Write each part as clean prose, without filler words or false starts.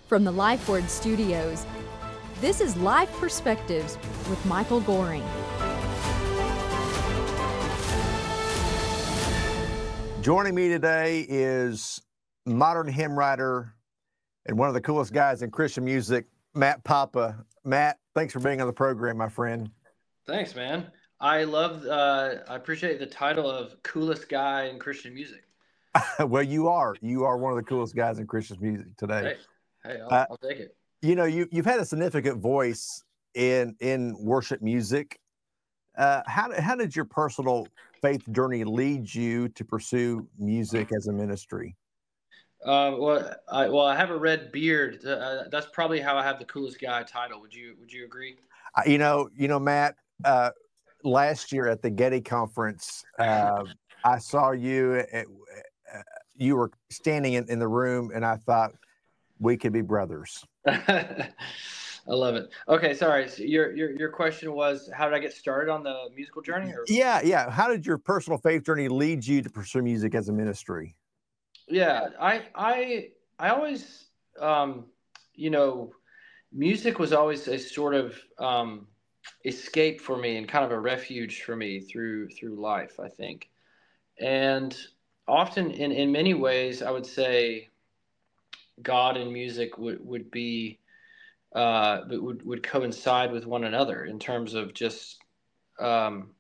From the LifeWord Studios, this is Life Perspectives with Michael Goring. Joining me today is modern hymn writer and one of the coolest guys in Christian music, Matt Papa. Matt, thanks for being on the program, my friend. Thanks, man. I appreciate the title of coolest guy in Christian music. Well, you are one of the coolest guys in Christian music today. Hey, I'll take it. You know, you've had a significant voice in worship music. How did your personal faith journey lead you to pursue music as a ministry? I have a red beard. That's probably how I have the coolest guy title. Would you agree? You know, Matt. Last year at the Getty Conference, I saw you. You were standing in the room, and I thought we could be brothers. I love it. Okay, sorry. So your question was, how did I get started on the musical journey? Or? Yeah. How did your personal faith journey lead you to pursue music as a ministry? Yeah, I always, music was always a sort of escape for me and kind of a refuge for me through life, I think. And often in many ways, I would say God and music would be would coincide with one another in terms of just um,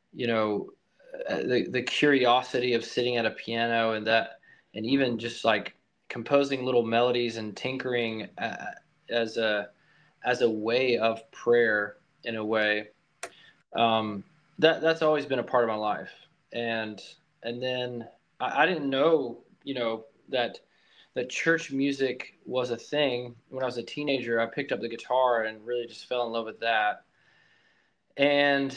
the curiosity of sitting at a piano and even just like composing little melodies and tinkering as a way of prayer in a way. That's always been a part of my life. And then I didn't know, that church music was a thing. When I was a teenager, I picked up the guitar and really just fell in love with that. And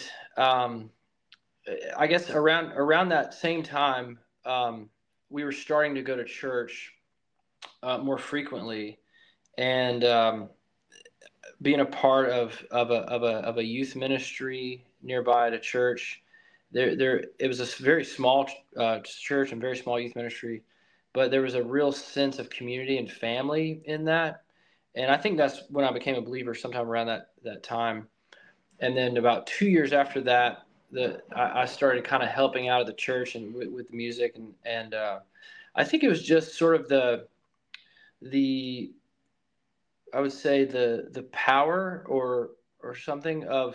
I guess around that same time, we were starting to go to church more frequently, and being a part of a youth ministry nearby at a church. It was a very small church and very small youth ministry, but there was a real sense of community and family in that. And I think that's when I became a believer, sometime around that time. And then about 2 years after that, I started kind of helping out at the church and with the music, and I think it was just sort of the I would say the power or something of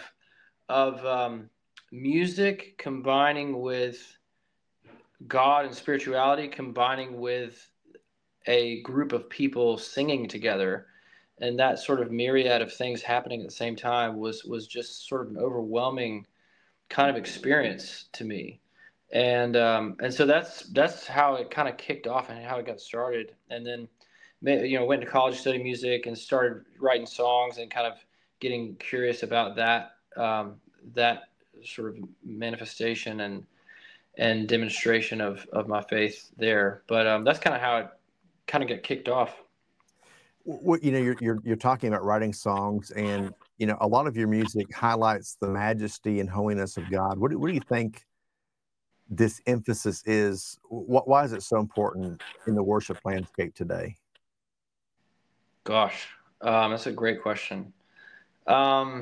music combining with God and spirituality, combining with a group of people singing together, and that sort of myriad of things happening at the same time was just sort of an overwhelming kind of experience to me. And so that's how it kind of kicked off and how it got started. And then went to college, studied music, and started writing songs and kind of getting curious about that sort of manifestation and demonstration of my faith there. But that's kind of how it kind of got kicked off. Well, you're talking about writing songs, and a lot of your music highlights the majesty and holiness of God. What do you think this emphasis is? Why is it so important in the worship landscape today? Gosh, that's a great question. Why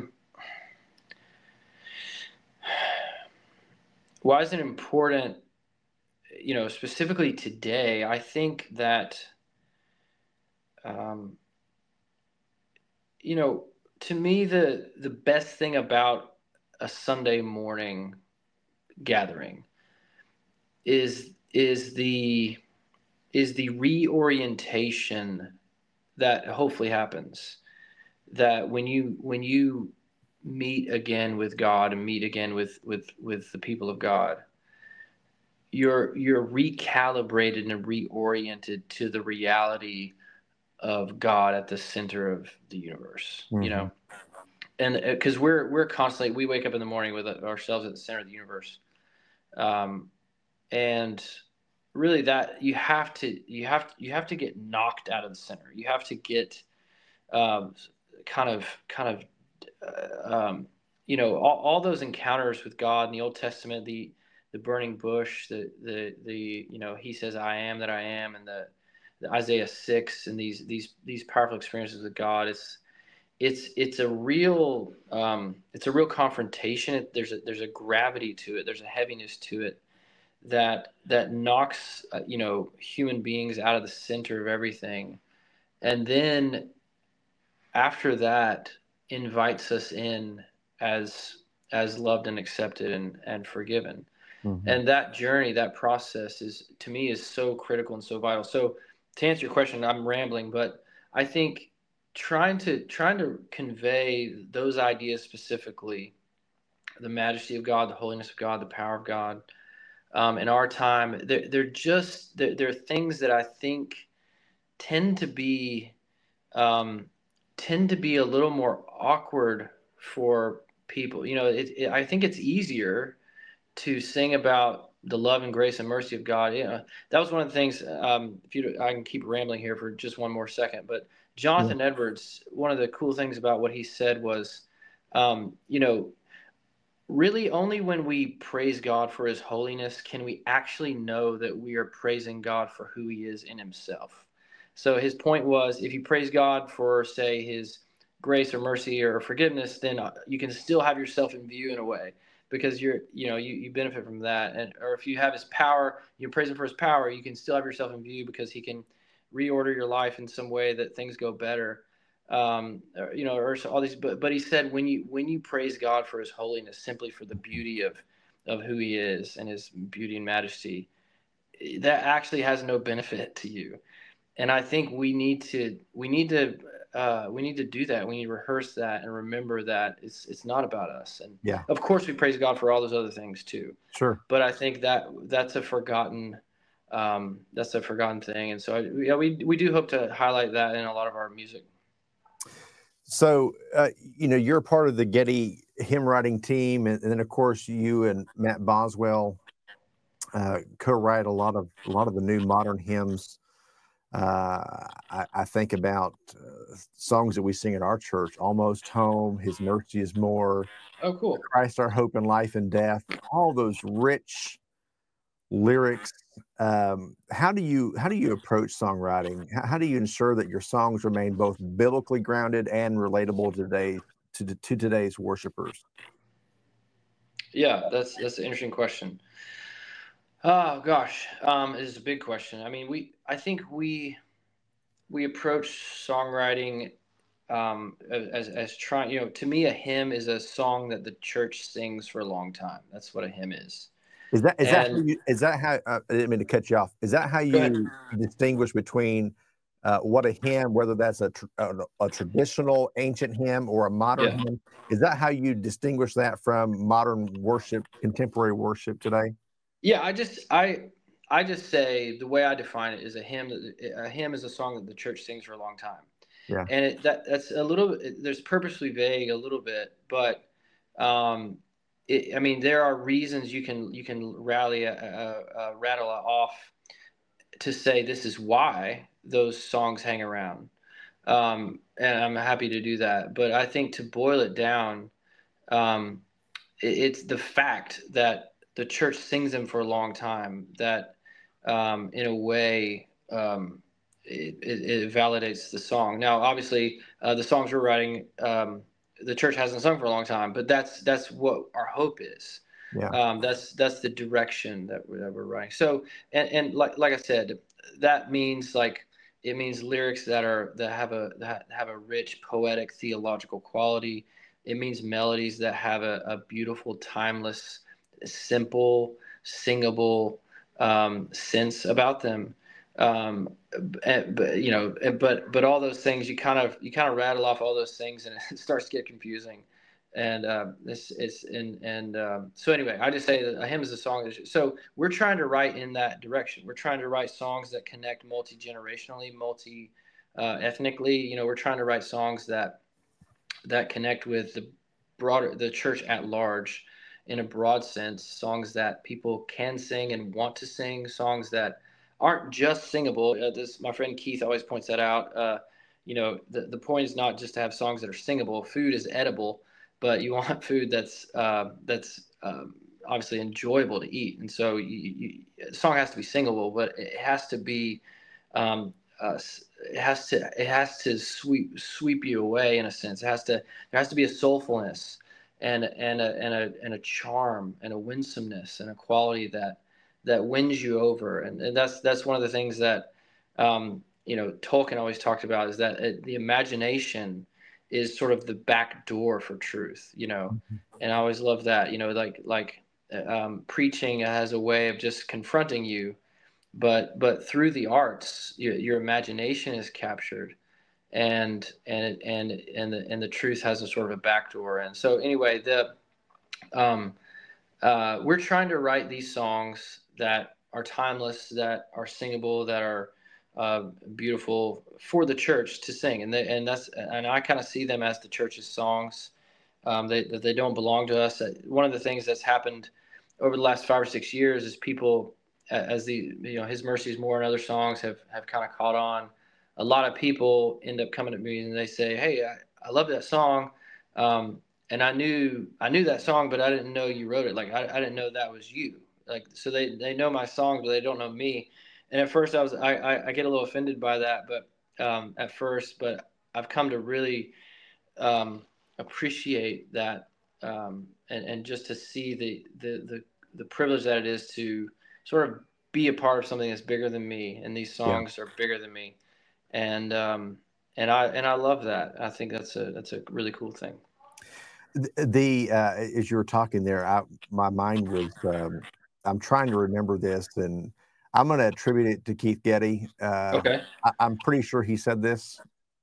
is it important? Specifically today, I think that, to me, the best thing about a Sunday morning gathering is the reorientation that hopefully happens, that when you meet again with God and meet again with the people of God, you're recalibrated and reoriented to the reality of God at the center of the universe. Mm-hmm. And because we're constantly, we wake up in the morning with ourselves at the center of the universe, and really that you have to get knocked out of the center. You have to get kind of all those encounters with God in the Old Testament, the burning bush, the he says I am that I am, and Isaiah 6 and these powerful experiences with God. It's a real confrontation. There's a gravity to it. There's a heaviness to it that knocks human beings out of the center of everything, and then after that invites us in as loved and accepted and forgiven. Mm-hmm. And that journey, that process is, to me, is so critical and so vital. So to answer your question, I'm rambling, but I think trying to convey those ideas specifically, the majesty of God, the holiness of God, the power of God, in our time, they're things that I think tend to be a little more awkward for people. I think it's easier to sing about the love and grace and mercy of God. That was one of the things. I can keep rambling here for just one more second, but Jonathan Edwards, one of the cool things about what he said was, really only when we praise God for his holiness can we actually know that we are praising God for who he is in himself. So his point was, if you praise God for, say, his grace or mercy or forgiveness, then you can still have yourself in view in a way, because you benefit from that. Or if you have his power, you praise him for his power, you can still have yourself in view because he can reorder your life in some way that things go better. Or all these, but he said, when you praise God for his holiness, simply for the beauty of who he is and his beauty and majesty, that actually has no benefit to you. And I think we need to do that. We need to rehearse that and remember that it's not about us. And of course we praise God for all those other things too. Sure. But I think that's a forgotten thing. And so we do hope to highlight that in a lot of our music. So, you're part of the Getty hymn writing team, and then of course you and Matt Boswell co-write a lot of the new modern hymns. I think about songs that we sing at our church: "Almost Home," "His Mercy Is More," "Oh, cool," "Christ Our Hope in Life and Death." All those rich lyrics. How do you approach songwriting? How do you ensure that your songs remain both biblically grounded and relatable to today's worshipers? Yeah, that's an interesting question. Oh gosh, it is a big question. I mean, I think we approach songwriting as trying. To me, a hymn is a song that the church sings for a long time. That's what a hymn is. Is that how I didn't mean to cut you off. Is that how you distinguish between what a hymn, whether that's a traditional ancient hymn or a modern hymn? Is that how you distinguish that from modern worship, contemporary worship today? Yeah, I just say, the way I define it is a hymn is a song that the church sings for a long time. Yeah. And that's a little, there's purposely vague a little bit, but there are reasons you can rattle off to say this is why those songs hang around, and I'm happy to do that. But I think, to boil it down, it's the fact that the church sings them for a long time that, in a way, it validates the song. Now, obviously, the songs we're writing, the church hasn't sung for a long time, but that's what our hope is. Yeah. That's the direction that we're writing. So, and like I said, that means it means lyrics that have a rich poetic theological quality. It means melodies that have a beautiful, timeless, simple, singable sense about them. But all those things, you kind of rattle off all those things, and it starts to get confusing. And so anyway, I just say that a hymn is a song. So we're trying to write in that direction. We're trying to write songs that connect multi-generationally, ethnically. We're trying to write songs that connect with the church at large, in a broad sense. Songs that people can sing and want to sing. Songs that aren't just singable. My friend Keith always points that out. The point is not just to have songs that are singable. Food is edible, but you want food that's obviously enjoyable to eat. And so the song has to be singable, but it has to be it has to sweep you away in a sense. There has to be a soulfulness and a charm and a winsomeness and a quality that wins you over. And that's one of the things that Tolkien always talked about, is that the imagination is sort of the back door for truth. And I always love that. Preaching has a way of just confronting you, but through the arts, your imagination is captured, and the truth has a sort of a back door. And so anyway, we're trying to write these songs that are timeless, that are singable, that are beautiful for the church to sing, and I kind of see them as the church's songs. They don't belong to us. One of the things that's happened over the last 5 or 6 years is people, as His Mercies More and other songs have kind of caught on. A lot of people end up coming to me and they say, "Hey, I love that song, and I knew that song, but I didn't know you wrote it. Like I didn't know that was you. Like, so they know my songs, but they don't know me." And at first I get a little offended by that, but but I've come to really appreciate that, and just to see the privilege that it is to sort of be a part of something that's bigger than me, and these songs are bigger than me, and I love that. I think that's a really cool thing. As you were talking there, my mind was I'm trying to remember this, and I'm going to attribute it to Keith Getty. Okay. I'm pretty sure he said this.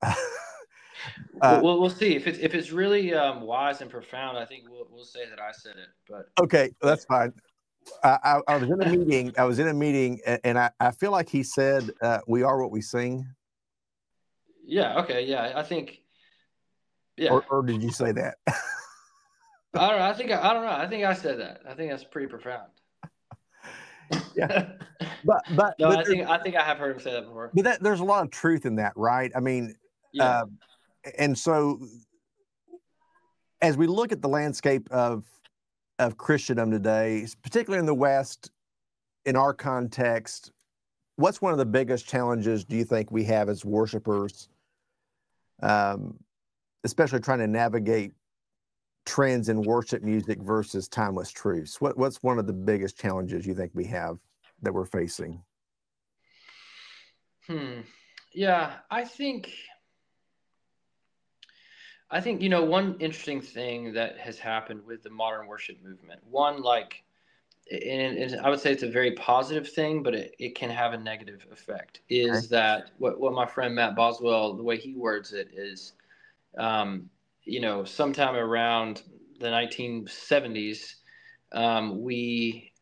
We'll see if it's really wise and profound. I think we'll say that I said it. But okay, that's fine. I was in a meeting. And I feel like he said, "We are what we sing." Yeah. Okay. Yeah. I think. Yeah. Or did you say that? I don't know. I don't know. I think I said that. I think that's pretty profound. Yeah. But no, I think I have heard him say that before. But there's a lot of truth in that, right? I mean, yeah. And so as we look at the landscape of Christendom today, particularly in the West, in our context, what's one of the biggest challenges do you think we have as worshipers, especially trying to navigate trends in worship music versus timeless truths? What's one of the biggest challenges you think we have that we're facing? Yeah, I think one interesting thing that has happened with the modern worship movement, and I would say it's a very positive thing, but it can have a negative effect, is that what my friend Matt Boswell, the way he words it is, sometime around the 1970s, we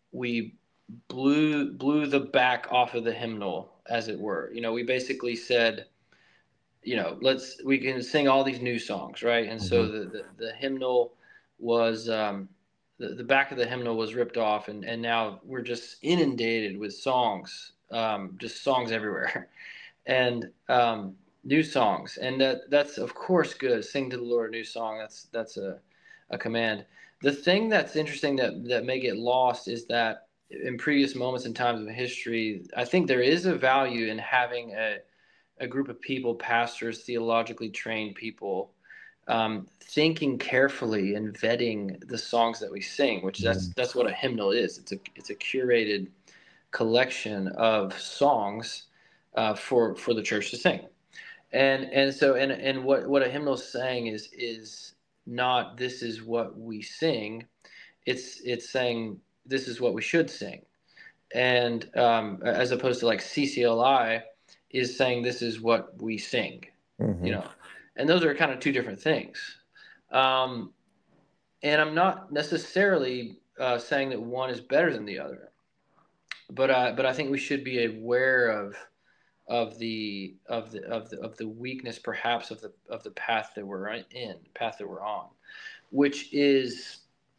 blew the back off of the hymnal, as it were. We basically said, we can sing all these new songs, right? And so the hymnal was the back of the hymnal was ripped off, and now we're just inundated with songs, just songs everywhere, and new songs, and that's of course good. Sing to the Lord a new song. That's a command. The thing that's interesting that may get lost is that in previous moments and times of history, I think there is a value in having a group of people, pastors, theologically trained people, thinking carefully and vetting the songs that we sing, which that's what a hymnal is. It's a curated collection of songs for the church to sing. And so what a hymnal is saying is not this is what we sing, it's saying this is what we should sing, and as opposed to like CCLI is saying this is what we sing, and those are kind of two different things. And I'm not necessarily saying that one is better than the other, but I think we should be aware of the weakness, perhaps, of the path that we're on, which is,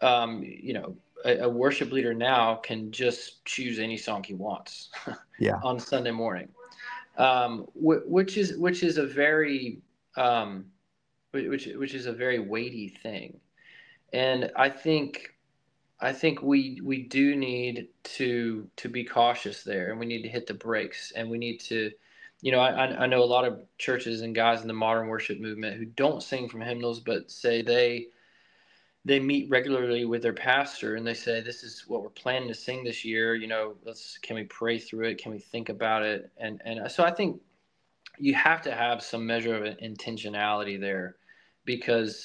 a worship leader now can just choose any song he wants on Sunday morning, which is a very which is a very weighty thing. And I think we do need to be cautious there, and we need to hit the brakes, and we need to I know a lot of churches and guys in the modern worship movement who don't sing from hymnals, but say they meet regularly with their pastor and they say, this is what we're planning to sing this year. Can we pray through it? Can we think about it? And so I think you have to have some measure of intentionality there, because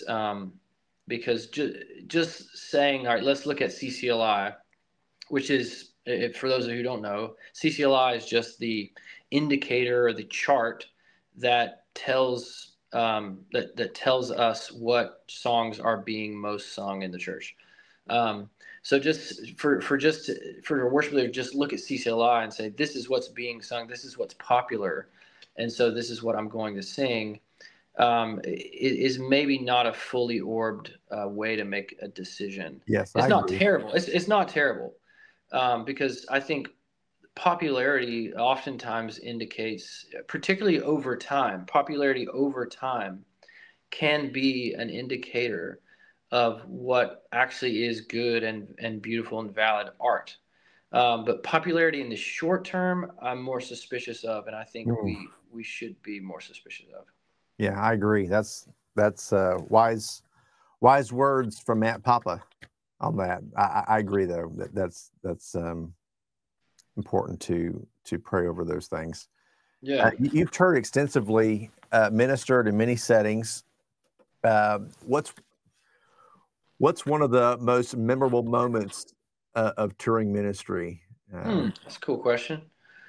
just saying, all right, let's look at CCLI, which is, for those who don't know, CCLI is just the indicator or the chart that tells that tells us what songs are being most sung in the church. So just for a worship leader, just look at CCLI and say, this is what's being sung, this is what's popular, and so this is what I'm going to sing. Is maybe not a fully orbed way to make a decision. Yes, It's I not agree. terrible. It's not terrible, because I think popularity oftentimes indicates, particularly over time, popularity over time can be an indicator of what actually is good and beautiful and valid art. But popularity in the short term, I'm more suspicious of, and I think Mm. we should be more suspicious of. Yeah, I agree. That's wise words from Matt Papa on that. I agree though that's important to pray over those things. Yeah. You've toured extensively, ministered in many settings. What's one of the most memorable moments of touring ministry? That's a cool question.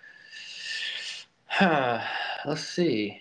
Let's see.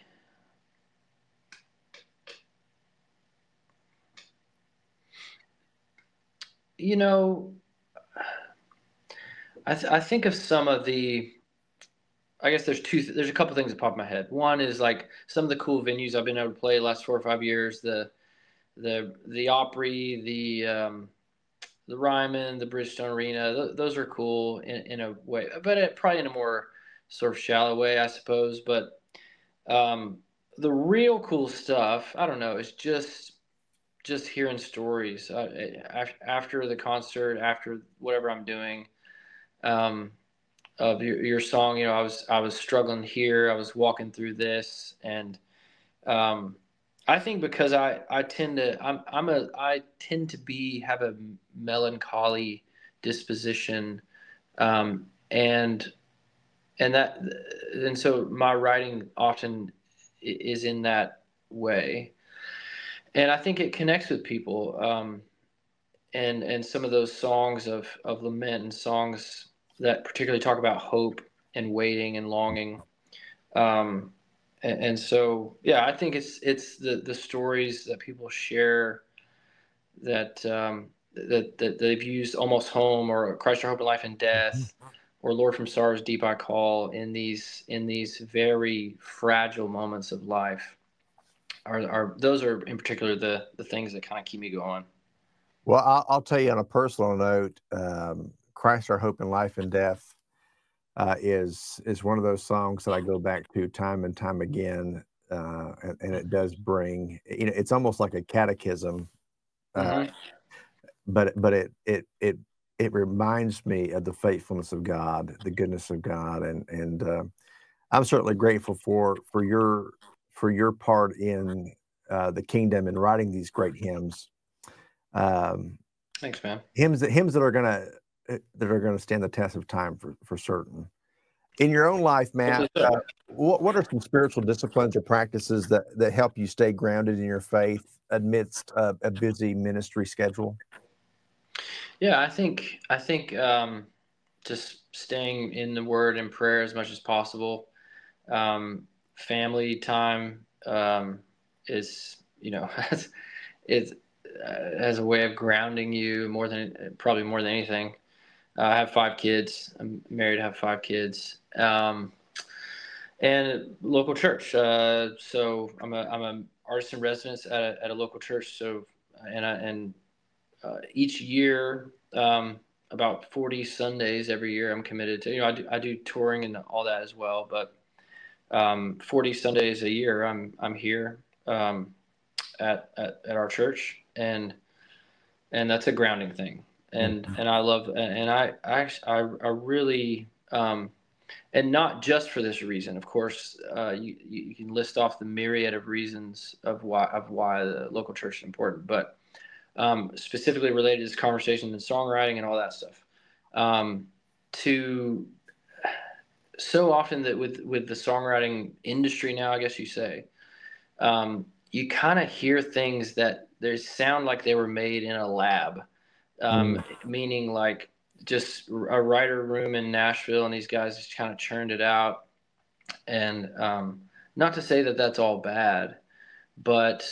I think of some of the. I guess there's a couple things that pop in my head. One is like some of the cool venues I've been able to play the last 4 or 5 years. The Opry, the Ryman, the Bridgestone Arena. Those are cool in a way, but probably in a more sort of shallow way, I suppose. But the real cool stuff, I don't know, is just hearing stories after the concert, after whatever I'm doing. Of your song, I was struggling here, I was walking through this, and I think because I tend to I tend to be have a melancholy disposition, and that and so my writing often is in that way, and I think it connects with people. And some of those songs of lament and songs that particularly talk about hope and waiting and longing. And so, yeah, I think it's the stories that people share that, that they've used, Almost Home or Christ Our Hope in Life and Death or Lord from Sorrow's Deep I Call, in these very fragile moments of life. Those are in particular the things that kind of keep me going. Well, I'll tell you on a personal note, Christ, Our Hope in Life and Death is one of those songs that I go back to time and time again, and it does bring, it's almost like a catechism, Mm-hmm. but it reminds me of the faithfulness of God, the goodness of God, and I'm certainly grateful for your part in the kingdom and writing these great hymns. Thanks, man. Hymns that are gonna stand the test of time for certain. In your own life, Matt, what are some spiritual disciplines or practices that help you stay grounded in your faith amidst a busy ministry schedule? Yeah, I think just staying in the Word and prayer as much as possible. Family time is it's as a way of grounding you probably more than anything. I have 5 kids. I'm married. I have 5 kids. And local church. So I'm a artist in residence at a local church. So and each year, about 40 Sundays every year, I'm committed to. I do touring and all that as well, but 40 Sundays a year, I'm here at our church, and that's a grounding thing. And I love, and I really And not just for this reason. Of course, you can list off the myriad of reasons of why the local church is important, but specifically related to this conversation and songwriting and all that stuff. To so often that with the songwriting industry now, I guess you say, you kind of hear things that they sound like they were made in a lab, meaning like just a writer room in Nashville, and these guys just kind of churned it out. And not to say that that's all bad, but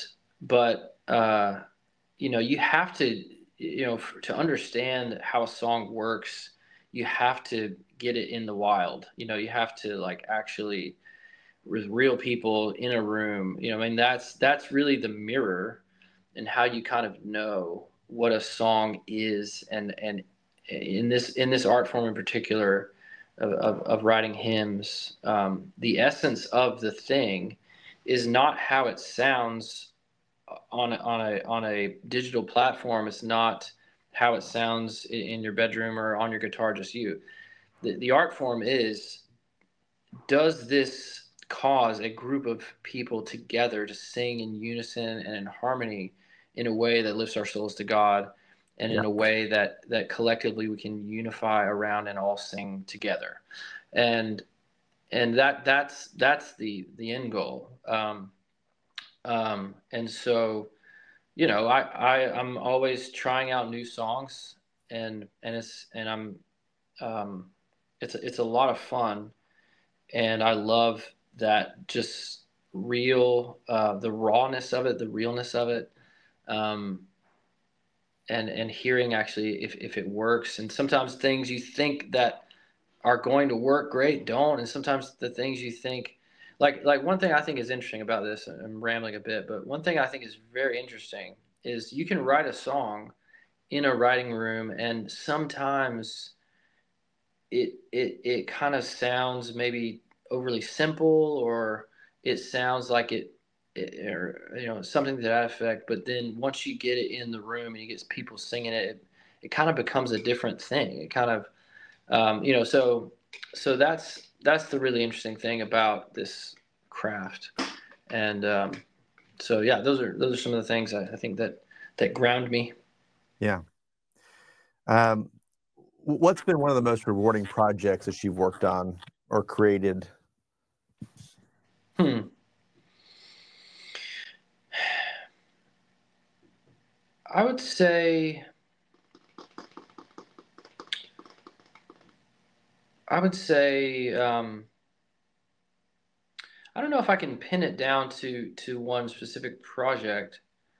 you have to, to understand how a song works, you have to get it in the wild. You have to like actually with real people in a room. I mean, that's really the mirror and how you kind of know what a song is. And in this art form in particular of writing hymns, the essence of the thing is not how it sounds on a digital platform. It's not how it sounds in your bedroom or on your guitar, just you. The art form is, does this cause a group of people together to sing in unison and in harmony in a way that lifts our souls to God, and in a way that collectively we can unify around and all sing together. And that's the end goal. And so, I'm always trying out new songs, and it's a lot of fun, and I love that just the rawness of it, the realness of it, and hearing actually if it works. And sometimes things you think that are going to work great don't, and sometimes the things you think, like one thing I think is interesting about this, I'm rambling a bit, but one thing I think is very interesting is you can write a song in a writing room, and sometimes it kind of sounds maybe overly simple, or it sounds like or something to that effect. But then once you get it in the room and you get people singing it kind of becomes a different thing. It kind of so that's the really interesting thing about this craft. And so yeah, those are some of the things I think that ground me. Yeah. What's been one of the most rewarding projects that you've worked on or created? I would say I don't know if I can pin it down to one specific project.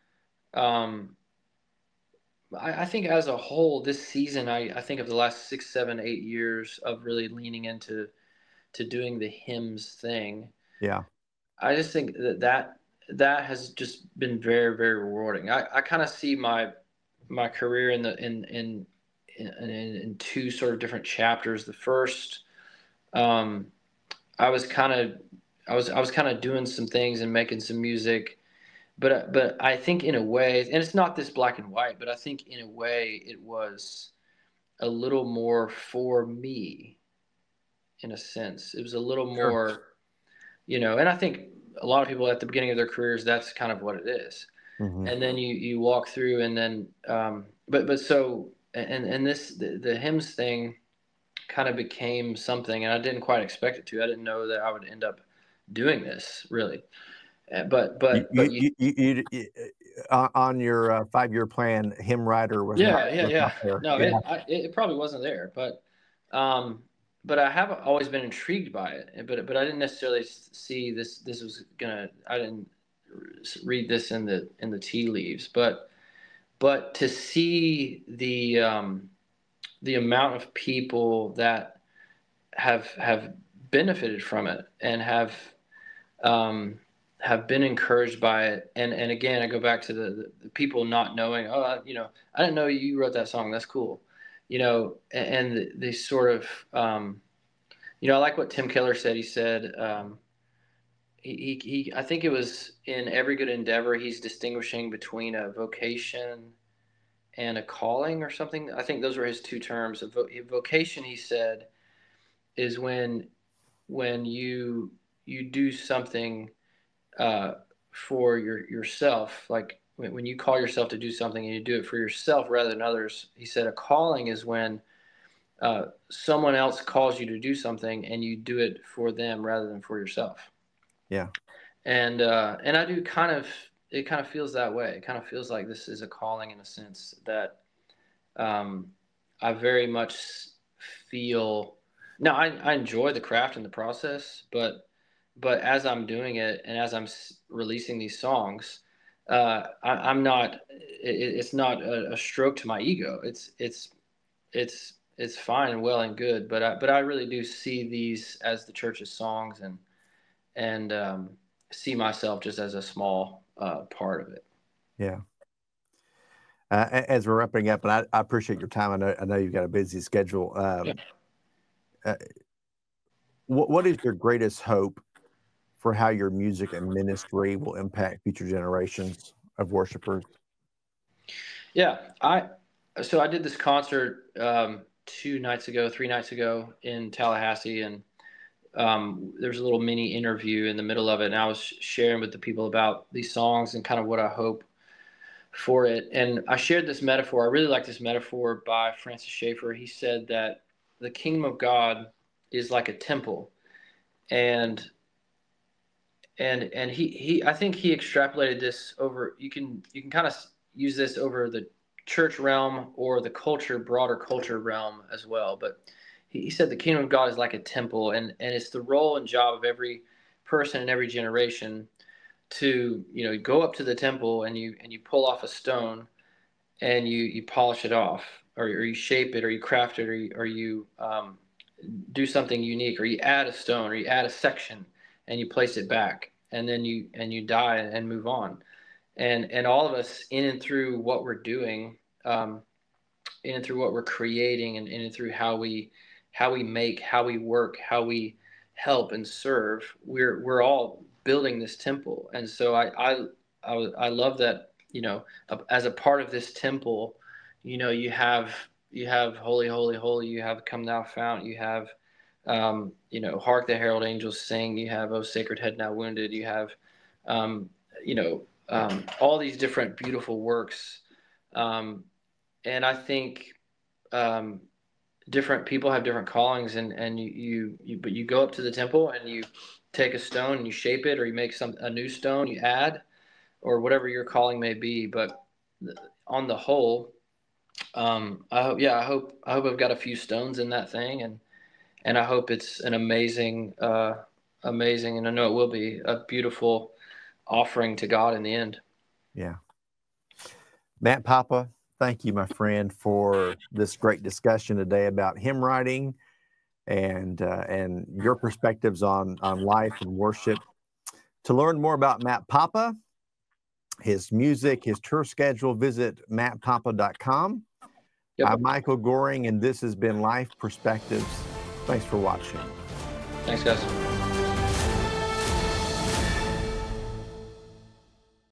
I think as a whole, this season, I think of the last 6, 7, 8 years of really leaning into doing the hymns thing. Yeah. I just think that has just been very, very rewarding. I kind of see my career in two sort of different chapters. The first, I was kind of doing some things and making some music, but I think in a way, and it's not this black and white, but I think in a way it was a little more for me, in a sense. It was a little more, and I think a lot of people at the beginning of their careers, that's kind of what it is. Mm-hmm. And then you walk through, and then but so and the hymns thing kind of became something, and I didn't quite expect it to. I didn't know that I would end up doing this, really. But you on your 5-year plan, hymn writer was not there. No, it probably wasn't there, but I have always been intrigued by it. But I didn't necessarily see this was gonna. I didn't read this in the tea leaves, but to see the amount of people that have benefited from it and have been encouraged by it, and again, I go back to the people not knowing. Oh, I didn't know you wrote that song. That's cool, and they sort of, I like what Tim Keller said. He said, he I think it was in Every Good Endeavor, he's distinguishing between a vocation and a calling or something. I think those were his two terms. A vocation, he said, is when you do something for yourself, like when you call yourself to do something and you do it for yourself rather than others. He said a calling is when someone else calls you to do something and you do it for them rather than for yourself. Yeah. And I do it kind of feels that way. It kind of feels like this is a calling in a sense that I very much feel. Now I enjoy the craft and the process, but as I'm doing it and as I'm releasing these songs, I'm not. It's not a stroke to my ego. It's fine and well and good, but I really do see these as the church's songs and see myself just as a small part of it. Yeah. As we're wrapping up, and I appreciate your time. I know you've got a busy schedule. What is your greatest hope for how your music and ministry will impact future generations of worshipers? Yeah, I did this concert 3 nights ago in Tallahassee, and there's a little mini interview in the middle of it, and I was sharing with the people about these songs and kind of what I hope for it. And I shared this metaphor. I really like this metaphor by Francis Schaeffer. He said that the kingdom of God is like a temple, and he I think he extrapolated this over. You can kind of use this over the church realm or the broader culture realm as well. But he said the kingdom of God is like a temple, and it's the role and job of every person in every generation to go up to the temple and you pull off a stone and you polish it off, or you shape it, or you craft it, or you do something unique, or you add a stone, or you add a section and you place it back, and then you die and move on. And all of us, in and through what we're doing, in and through what we're creating, and in and through how we make, how we work, how we help and serve, we're all building this temple. And so I love that, as a part of this temple, you have holy, holy, holy, you have come thou fount, you have hark the herald angels sing, you have O sacred head now wounded, you have all these different beautiful works, and I think different people have different callings, and you go up to the temple and you take a stone and you shape it, or you make a new stone, you add, or whatever your calling may be. But on the whole, I hope I've got a few stones in that thing, and I hope it's an amazing, and I know it will be a beautiful offering to God in the end. Yeah. Matt Papa, thank you, my friend, for this great discussion today about hymn writing and your perspectives on life and worship. To learn more about Matt Papa, his music, his tour schedule, visit mattpapa.com. Yep. I'm Michael Goring, and this has been Life Perspectives. Thanks for watching. Thanks, guys.